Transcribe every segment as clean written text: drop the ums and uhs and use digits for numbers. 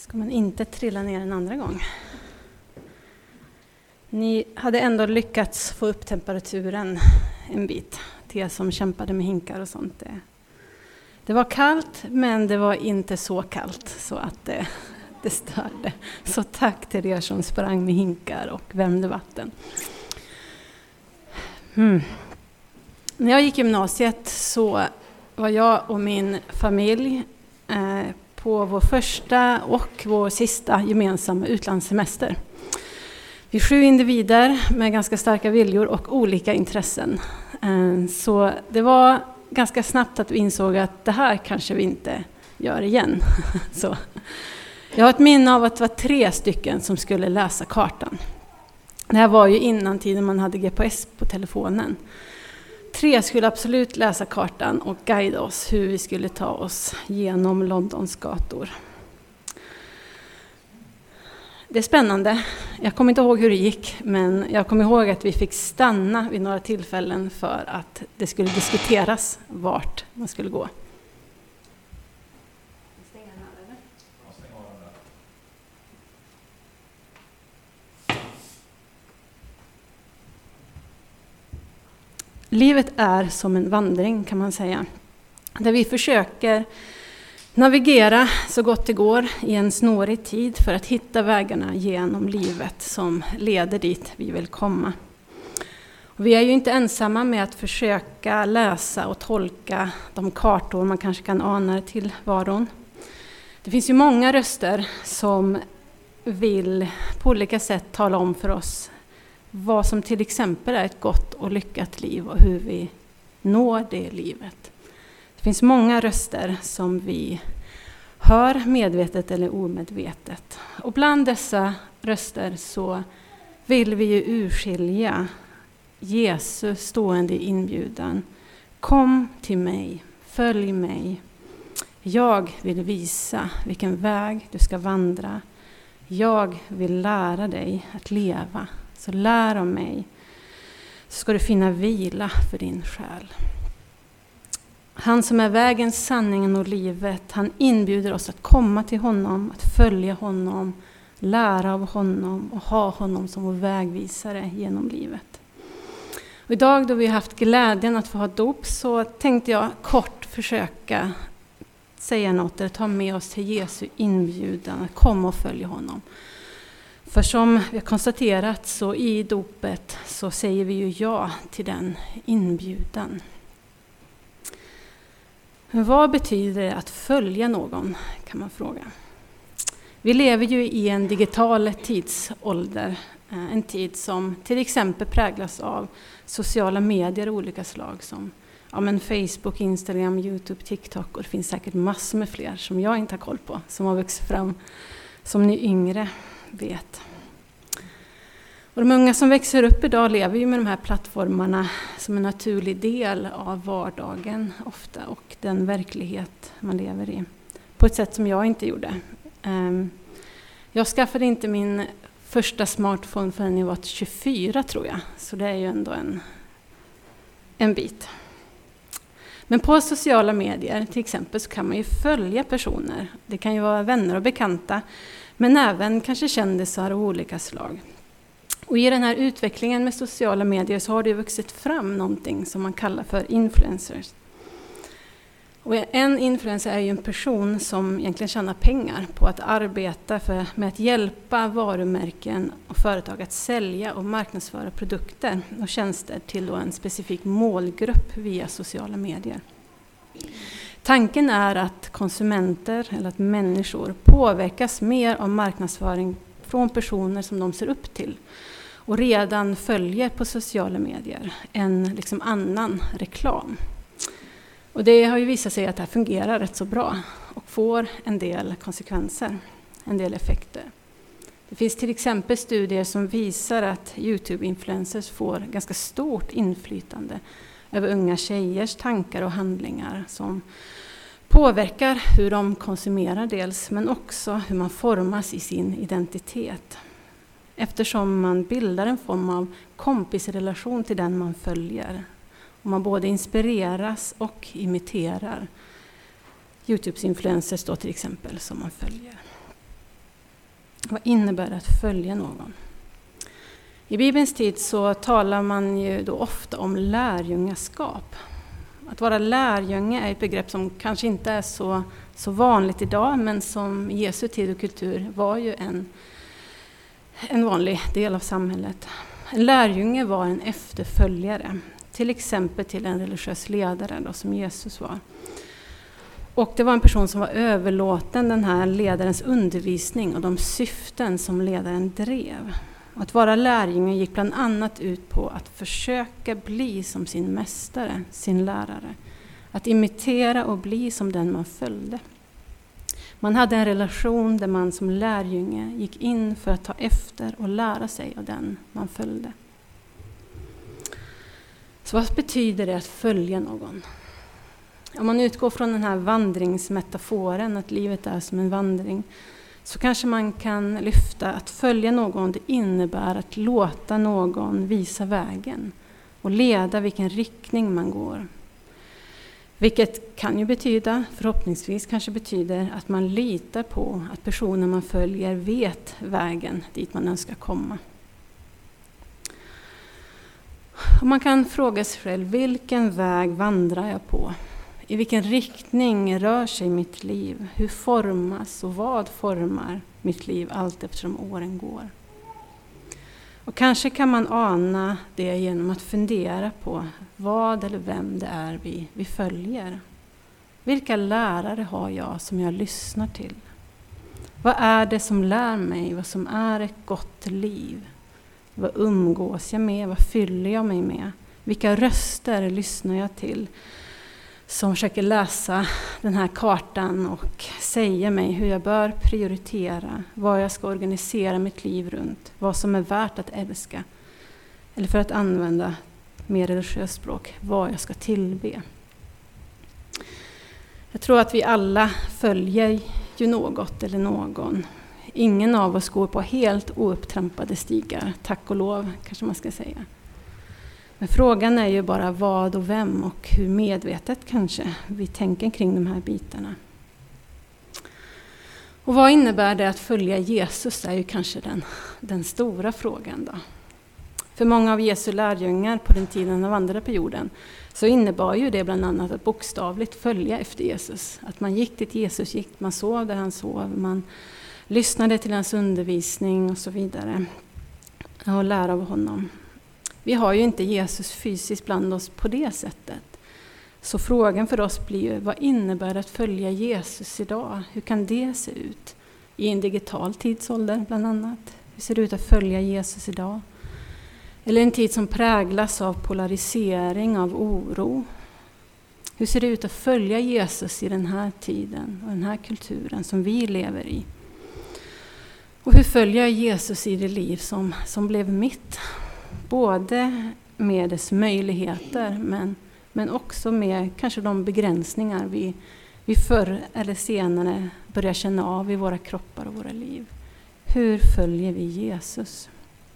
Ska man inte trilla ner en andra gång. Ni hade ändå lyckats få upp temperaturen en bit till er som kämpade med hinkar och sånt. Det var kallt, men det var inte så kallt så att det störde. Så tack till er som sprang med hinkar och värmde vatten. När jag gick gymnasiet så var jag och min familj på vår första och vår sista gemensamma utlandssemester. Vi 7 individer med ganska starka viljor och olika intressen. Så det var ganska snabbt att vi insåg att det här kanske vi inte gör igen. Så jag har ett minne av att det var 3 stycken som skulle läsa kartan. Det här var ju innan tiden man hade GPS på telefonen. 3 skulle absolut läsa kartan och guida oss hur vi skulle ta oss genom Londons gator. Det är spännande. Jag kommer inte ihåg hur det gick, men jag kommer ihåg att vi fick stanna vid några tillfällen för att det skulle diskuteras vart man skulle gå. Livet är som en vandring kan man säga, där vi försöker navigera så gott det går i en snårig tid för att hitta vägarna genom livet som leder dit vi vill komma. Och vi är ju inte ensamma med att försöka läsa och tolka de kartor man kanske kan ana till varon. Det finns ju många röster som vill på olika sätt tala om för oss vad som till exempel är ett gott och lyckat liv och hur vi når det livet. Det finns många röster som vi hör medvetet eller omedvetet. Och bland dessa röster så vill vi ju urskilja Jesus stående inbjudan. Kom till mig, följ mig. Jag vill visa vilken väg du ska vandra. Jag vill lära dig att leva. Så lär av mig, så ska du finna vila för din själ. Han som är vägen, sanningen och livet, han inbjuder oss att komma till honom, att följa honom, lära av honom och ha honom som vår vägvisare genom livet. Och idag då vi har haft glädjen att få ha dop så tänkte jag kort försöka säga något eller ta med oss till Jesu inbjudan att komma och följa honom. För som vi har konstaterat så i dopet så säger vi ju ja till den inbjudan. Men vad betyder det att följa någon, kan man fråga. Vi lever ju i en digital tidsålder. En tid som till exempel präglas av sociala medier av olika slag som Facebook, Instagram, YouTube, TikTok och det finns säkert massor med fler som jag inte har koll på som har vuxit fram som ni yngre vet. Och de unga som växer upp idag lever ju med de här plattformarna som en naturlig del av vardagen ofta och den verklighet man lever i. På ett sätt som jag inte gjorde. Jag skaffade inte min första smartphone förrän jag var 24 tror jag. Så det är ju ändå en bit. Men på sociala medier till exempel så kan man ju följa personer. Det kan ju vara vänner och bekanta. Men även kanske kändisar av olika slag. Och i den här utvecklingen med sociala medier så har det vuxit fram någonting som man kallar för influencers. Och en influencer är ju en person som egentligen tjänar pengar på att arbeta med att hjälpa varumärken och företag att sälja och marknadsföra produkter och tjänster till då en specifik målgrupp via sociala medier. Tanken är att konsumenter eller att människor påverkas mer av marknadsföring från personer som de ser upp till och redan följer på sociala medier än annan reklam. Och det har ju visat sig att det här fungerar rätt så bra och får en del konsekvenser, en del effekter. Det finns till exempel studier som visar att YouTube-influencers får ganska stort inflytande över unga tjejers tankar och handlingar som påverkar hur de konsumerar dels men också hur man formas i sin identitet. Eftersom man bildar en form av kompisrelation till den man följer. Och man både inspireras och imiterar YouTubes influencers då till exempel som man följer. Vad innebär det att följa någon? I Bibelns tid så talar man ju då ofta om lärjungaskap. Att vara lärjunge är ett begrepp som kanske inte är så vanligt idag, men som i Jesu tid och kultur var ju en vanlig del av samhället. En lärjunge var en efterföljare, till exempel till en religiös ledare då, som Jesus var. Och det var en person som var överlåten den här ledarens undervisning och de syften som ledaren drev. Att vara lärjunge gick bland annat ut på att försöka bli som sin mästare, sin lärare. Att imitera och bli som den man följde. Man hade en relation där man som lärjunge gick in för att ta efter och lära sig av den man följde. Så vad betyder det att följa någon? Om man utgår från den här vandringsmetaforen, att livet är som en vandring, så kanske man kan lyfta att följa någon, det innebär att låta någon visa vägen och leda vilken riktning man går. Vilket kan ju betyda, förhoppningsvis kanske betyder, att man litar på att personen man följer vet vägen dit man önskar komma. Och man kan fråga sig själv, vilken väg vandrar jag på? I vilken riktning rör sig mitt liv? Hur formas och vad formar mitt liv allt eftersom åren går? Och kanske kan man ana det genom att fundera på vad eller vem det är vi följer. Vilka lärare har jag som jag lyssnar till? Vad är det som lär mig vad som är ett gott liv? Vad umgås jag med? Vad fyller jag mig med? Vilka röster lyssnar jag till? Som försöker läsa den här kartan och säga mig hur jag bör prioritera, vad jag ska organisera mitt liv runt, vad som är värt att älska. Eller för att använda mer religiöst språk, vad jag ska tillbe. Jag tror att vi alla följer ju något eller någon. Ingen av oss går på helt oupptrampade stigar, tack och lov kanske man ska säga. Men frågan är ju bara vad och vem och hur medvetet kanske vi tänker kring de här bitarna. Och vad innebär det att följa Jesus är ju kanske den stora frågan då. För många av Jesu lärjungar på den tiden han vandrade på jorden så innebar ju det bland annat att bokstavligt följa efter Jesus. Att man gick dit Jesus gick, man sov där han sov, man lyssnade till hans undervisning och så vidare. Och lära av honom. Vi har ju inte Jesus fysiskt bland oss på det sättet. Så frågan för oss blir ju, vad innebär det att följa Jesus idag? Hur kan det se ut? I en digital tidsålder bland annat. Hur ser det ut att följa Jesus idag? Eller en tid som präglas av polarisering, av oro. Hur ser det ut att följa Jesus i den här tiden och den här kulturen som vi lever i? Och hur följer jag Jesus i det liv som blev mitt? Både med dess möjligheter men också med kanske de begränsningar vi förr eller senare börjar känna av i våra kroppar och våra liv. Hur följer vi Jesus?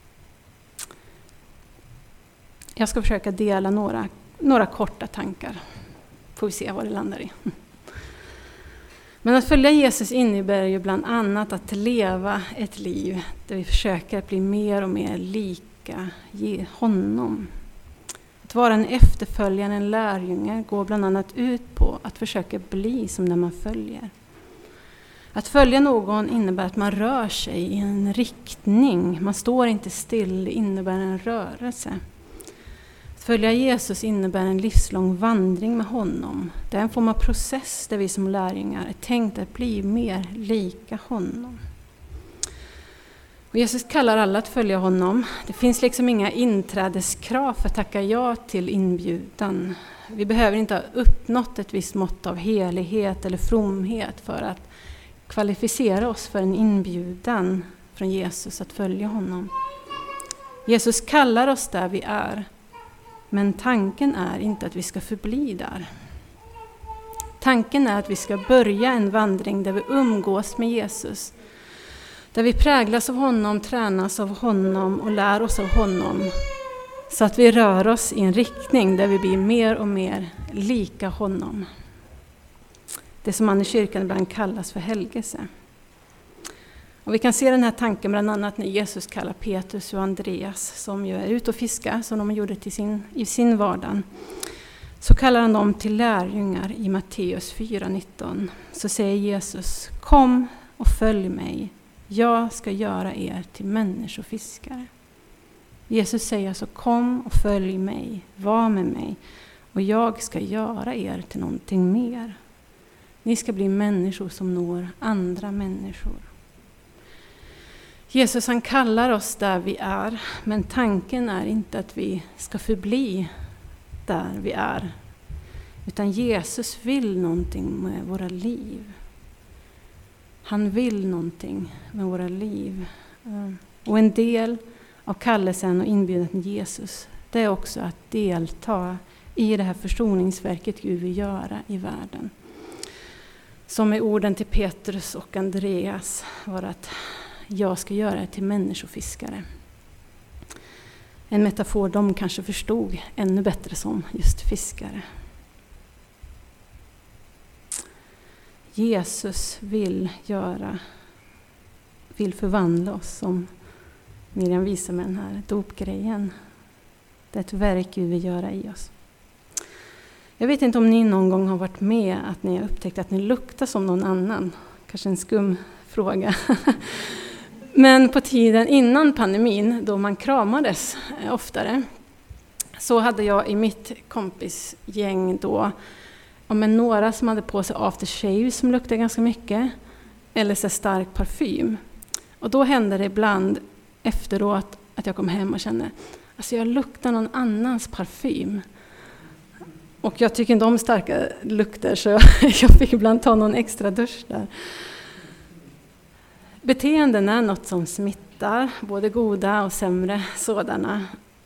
Jag ska försöka dela några korta tankar. Får vi se vad det landar i. Men att följa Jesus innebär ju bland annat att leva ett liv där vi försöker bli mer och mer lika honom. Att vara en efterföljare, en lärjunge, går bland annat ut på att försöka bli som den man följer. Att följa någon innebär att man rör sig i en riktning. Man står inte still, det innebär en rörelse. Att följa Jesus innebär en livslång vandring med honom. Det är en form av process där vi som lärjungar är tänkt att bli mer lika honom. Och Jesus kallar alla att följa honom. Det finns liksom inga inträdeskrav för att tacka ja till inbjudan. Vi behöver inte ha uppnått ett visst mått av helighet eller fromhet för att kvalificera oss för en inbjudan från Jesus att följa honom. Jesus kallar oss där vi är, men tanken är inte att vi ska förbli där. Tanken är att vi ska börja en vandring där vi umgås med Jesus. Där vi präglas av honom, tränas av honom och lär oss av honom. Så att vi rör oss i en riktning där vi blir mer och mer lika honom. Det som man i kyrkan ibland kallas för helgelse. Och vi kan se den här tanken bland annat när Jesus kallar Petrus och Andreas, som ju är ute och fiskar, som de gjorde i sin vardag. Så kallar han dem till lärjungar i Matteus 4:19. Så säger Jesus: kom och följ mig, jag ska göra er till människofiskare. Jesus säger alltså: kom och följ mig, var med mig, och jag ska göra er till någonting mer. Ni ska bli människor som når andra människor. Jesus, han kallar oss där vi är, men tanken är inte att vi ska förbli där vi är. Utan Jesus vill någonting med våra liv. Han vill någonting med våra liv. Och en del av kallelsen och inbjudan till Jesus, det är också att delta i det här försoningsverket Gud vill göra i världen. Som i orden till Petrus och Andreas var att jag ska göra det till människofiskare. En metafor de kanske förstod ännu bättre som just fiskare. Jesus vill förvandla oss, som Miriam visar med den här dopgrejen. Det är ett verk Gud vill göra i oss. Jag vet inte om ni någon gång har varit med att ni har upptäckt att ni luktar som någon annan. Kanske en skum fråga. Men på tiden innan pandemin, då man kramades oftare, så hade jag i mitt kompisgäng då några som hade på sig aftershave som luktade ganska mycket, eller så stark parfym. Och då hände det ibland efteråt att jag kom hem och kände: alltså jag luktar någon annans parfym. Och jag tycker inte om starka lukter, så jag fick ibland ta någon extra dusch där. Beteenden är något som smittar, både goda och sämre sådana.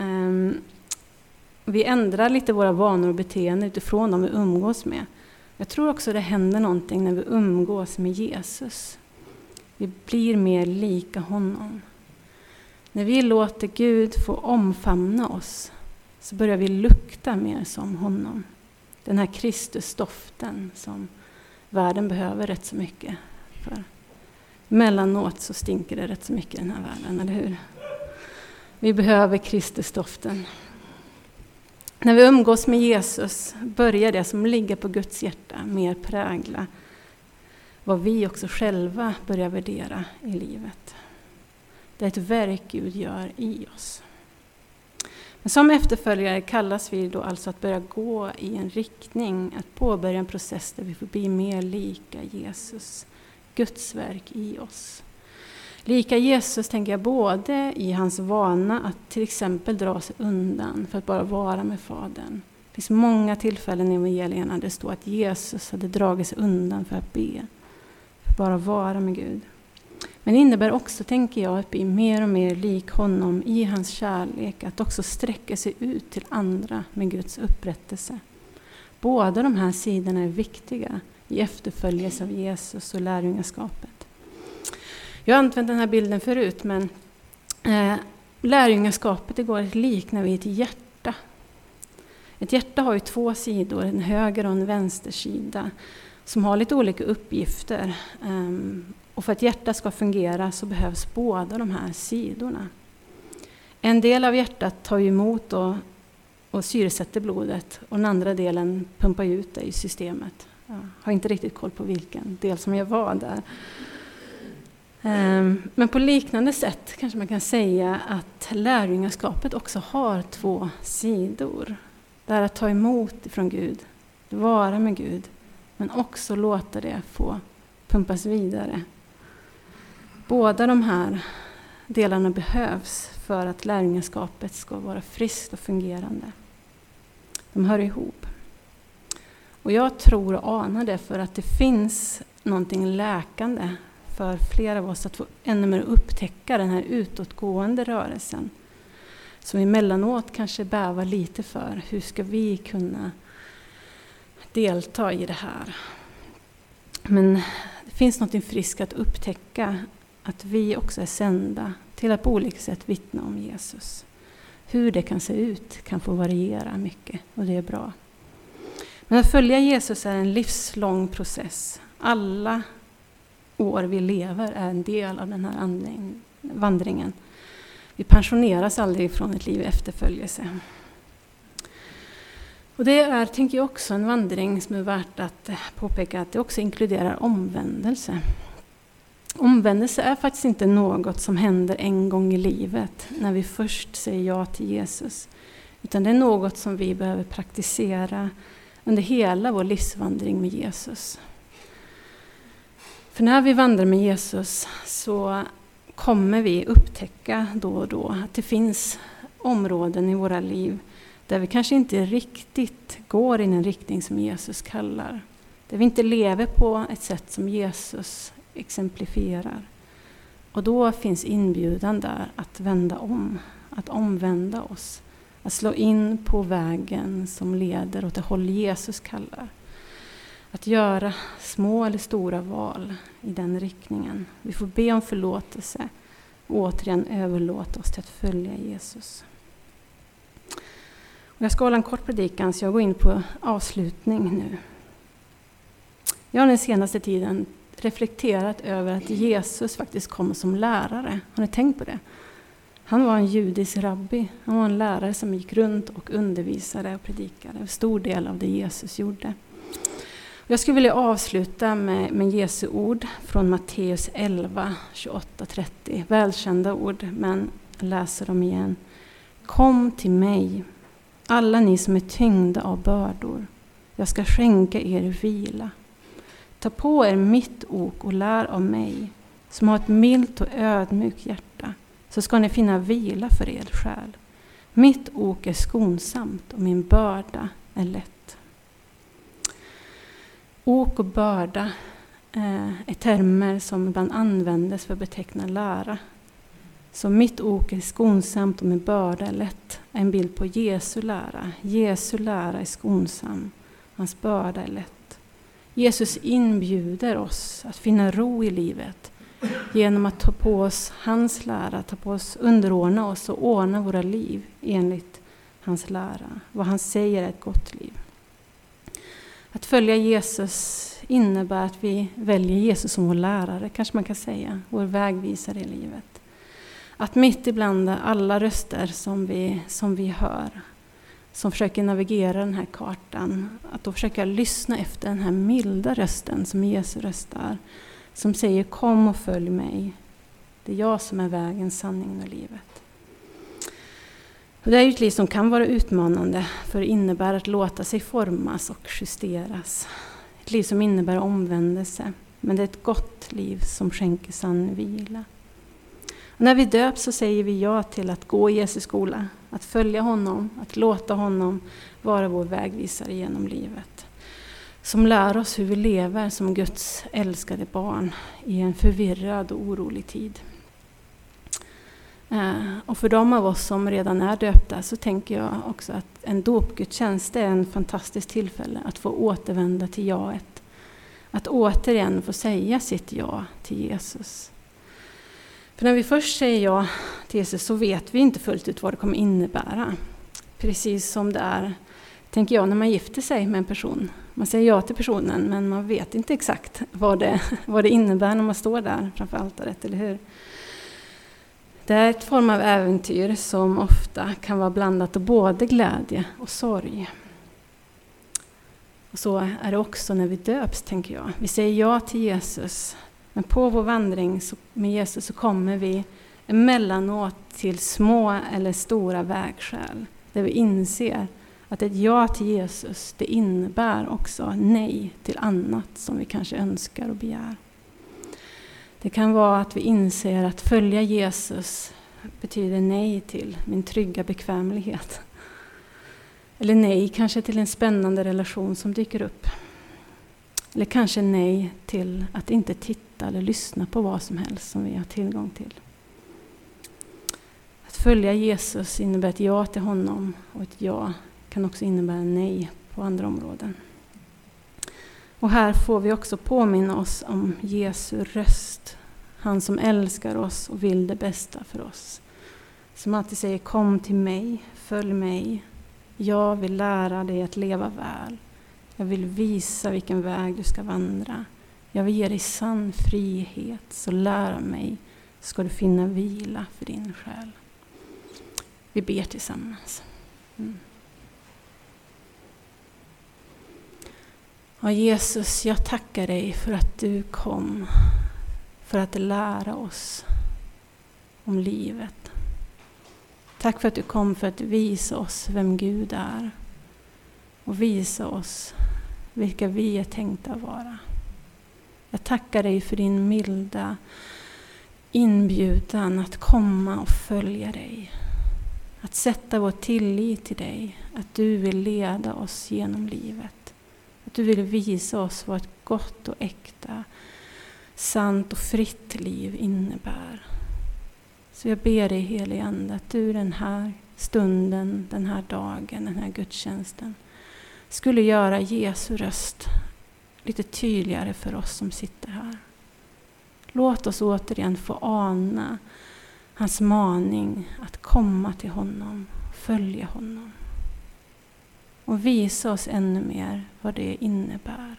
Vi ändrar lite våra vanor och beteenden utifrån dem vi umgås med. Jag tror också det händer någonting när vi umgås med Jesus. Vi blir mer lika honom. När vi låter Gud få omfamna oss, så börjar vi lukta mer som honom. Den här Kristusdoften som världen behöver rätt så mycket för. Mellanåt så stinker det rätt så mycket i den här världen, eller hur? Vi behöver Kristusdoften. När vi umgås med Jesus börjar det som ligger på Guds hjärta mer prägla vad vi också själva börjar värdera i livet. Det är ett verk Gud gör i oss. Men som efterföljare kallas vi då alltså att börja gå i en riktning, att påbörja en process där vi får bli mer lika Jesus, Guds verk i oss. Lika Jesus tänker jag både i hans vana att till exempel dra sig undan för att bara vara med Fadern. Det finns många tillfällen i evangelierna där det står att Jesus hade dragit sig undan för att be, för att bara vara med Gud. Men det innebär också, tänker jag, att bli mer och mer lik honom i hans kärlek, att också sträcka sig ut till andra med Guds upprättelse. Båda de här sidorna är viktiga i efterföljelse av Jesus och lärjungaskapet. Jag har använt den här bilden förut, men lärjungaskapet, det går att likna vid ett hjärta. Ett hjärta har ju två sidor, en höger och en vänster sida, som har lite olika uppgifter. Och för att hjärtat ska fungera så behövs båda de här sidorna. En del av hjärtat tar emot och syresätter blodet, och den andra delen pumpar ut det i systemet. Jag har inte riktigt koll på vilken del som jag var där. Men på liknande sätt kanske man kan säga att lärjungaskapet också har två sidor. Det är att ta emot från Gud, vara med Gud, men också låta det få pumpas vidare. Båda de här delarna behövs för att lärjungaskapet ska vara friskt och fungerande. De hör ihop. Och jag tror och anar det för att det finns någonting läkande för flera av oss att få ännu mer upptäcka den här utåtgående rörelsen. Som emellanåt kanske bävar lite för. Hur ska vi kunna delta i det här? Men det finns något friskt att upptäcka, att vi också är sända till att på olika sätt vittna om Jesus. Hur det kan se ut kan få variera mycket, och det är bra. Men att följa Jesus är en livslång process. Alla år vi lever är en del av den här vandringen. Vi pensioneras aldrig från ett liv i efterföljelse. Och det är, tänker jag, också en vandring som är värt att påpeka att det också inkluderar omvändelse. Omvändelse är faktiskt inte något som händer en gång i livet när vi först säger ja till Jesus. Utan det är något som vi behöver praktisera under hela vår livsvandring med Jesus. För när vi vandrar med Jesus så kommer vi upptäcka då och då att det finns områden i våra liv där vi kanske inte riktigt går i den riktning som Jesus kallar. Där vi inte lever på ett sätt som Jesus exemplifierar. Och då finns inbjudan där att vända om, att omvända oss. Att slå in på vägen som leder åt det håll Jesus kallar. Att göra små eller stora val i den riktningen. Vi får be om förlåtelse och återigen överlåta oss till att följa Jesus. Och jag ska hålla en kort predikan så jag går in på avslutning nu. Jag har den senaste tiden reflekterat över att Jesus faktiskt kom som lärare. Har ni tänkt på det? Han var en judisk rabbi. Han var en lärare som gick runt och undervisade och predikade. En stor del av det Jesus gjorde. Jag skulle vilja avsluta med Jesu ord från Matteus 11, 28-30. Välkända ord, men jag läser dem igen. Kom till mig, alla ni som är tyngda av bördor. Jag ska skänka er vila. Ta på er mitt ok och lär av mig, som har ett milt och ödmjukt hjärta. Så ska ni finna vila för er själ. Mitt ok är skonsamt och min börda är lätt. Ok och börda är termer som ibland användes för att beteckna lära. Så mitt ok är skonsamt och min börda är lätt är en bild på Jesu lära. Jesu lära är skonsam, hans börda är lätt. Jesus inbjuder oss att finna ro i livet genom att ta på oss hans lära, ta på oss, underordna oss och ordna våra liv enligt hans lära. Vad han säger är ett gott liv. Att följa Jesus innebär att vi väljer Jesus som vår lärare, kanske man kan säga, vår vägvisare i livet. Att mitt ibland alla röster som vi hör, som försöker navigera den här kartan, att då försöka lyssna efter den här milda rösten som Jesu röstar, som säger kom och följ mig. Det är jag som är vägen, sanningen och livet. Och det är ju ett liv som kan vara utmanande, för det innebär att låta sig formas och justeras. Ett liv som innebär omvändelse, men det är ett gott liv som skänker sann vila. Och när vi döps så säger vi ja till att gå i Jesu skola, att följa honom, att låta honom vara vår vägvisare genom livet. Som lär oss hur vi lever som Guds älskade barn i en förvirrad och orolig tid. Och för de av oss som redan är döpta så tänker jag också att en dopgudstjänst är en fantastisk tillfälle att få återvända till jaet. Att återigen få säga sitt ja till Jesus. För när vi först säger ja till Jesus så vet vi inte fullt ut vad det kommer innebära. Precis som det är, tänker jag, när man gifter sig med en person. Man säger ja till personen men man vet inte exakt vad det innebär när man står där framför altaret, eller hur? Det är ett form av äventyr som ofta kan vara blandat av både glädje och sorg. Och så är det också när vi döps, tänker jag. Vi säger ja till Jesus, men på vår vandring med Jesus så kommer vi emellanåt till små eller stora vägskäl. Där vi inser att ett ja till Jesus, det innebär också nej till annat som vi kanske önskar och begär. Det kan vara att vi inser att följa Jesus betyder nej till min trygga bekvämlighet. Eller nej kanske till en spännande relation som dyker upp. Eller kanske nej till att inte titta eller lyssna på vad som helst som vi har tillgång till. Att följa Jesus innebär ett ja till honom, och ett ja kan också innebära nej på andra områden. Och här får vi också påminna oss om Jesu röst. Han som älskar oss och vill det bästa för oss. Som alltid säger kom till mig, följ mig. Jag vill lära dig att leva väl. Jag vill visa vilken väg du ska vandra. Jag vill ge dig sann frihet, så lär mig ska du finna vila för din själ. Vi ber tillsammans. Ja, Jesus, jag tackar dig för att du kom för att lära oss om livet. Tack för att du kom för att visa oss vem Gud är och visa oss vilka vi är tänkta att vara. Jag tackar dig för din milda inbjudan att komma och följa dig. Att sätta vår tillit till dig. Att du vill leda oss genom livet. Att du vill visa oss vad ett gott och äkta, sant och fritt liv innebär. Så jag ber dig, helige Ande, att du den här stunden, den här dagen, den här gudstjänsten skulle göra Jesu röst lite tydligare för oss som sitter här. Låt oss återigen få ana hans maning att komma till honom, följa honom. Och visa oss ännu mer vad det innebär.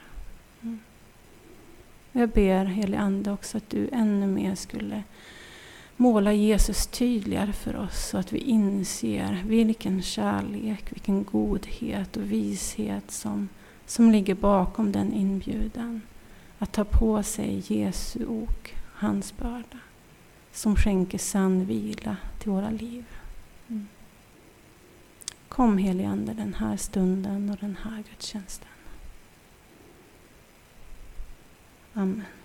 Jag ber, helige Ande, också att du ännu mer skulle måla Jesus tydligare för oss, så att vi inser vilken kärlek, vilken godhet och vishet som ligger bakom den inbjudan. Att ta på sig Jesu ok, hans börda, som skänker sann vila till våra liv. Kom, helige Ande, den här stunden och den här gudstjänsten. Amen.